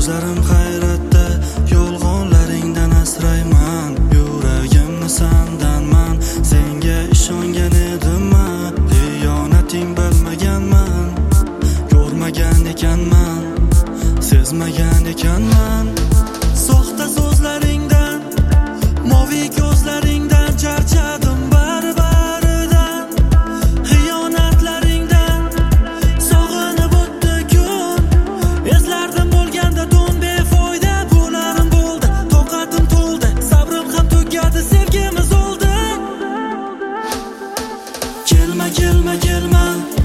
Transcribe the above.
Ko'zlarim hayratda, yolg'onlaringdan asrayman. Yuragimni sandanman, senga ishongan edimman. Xiyonating bilmaganman, ko'rmagan ekanman, sezmagan ekanman. Soxta so'zlaringdan, moviy ko'zlaringdan charchadim barbaridan. Xiyonatlaringdan sog'inib o'tdi kun. Eslardim bo'lganda tun befoyda, bunarim bo'ldi, toqatim to'ldi, sabrim ham tugadi, sevgimiz o'ldi. Kelma, kelma, kelma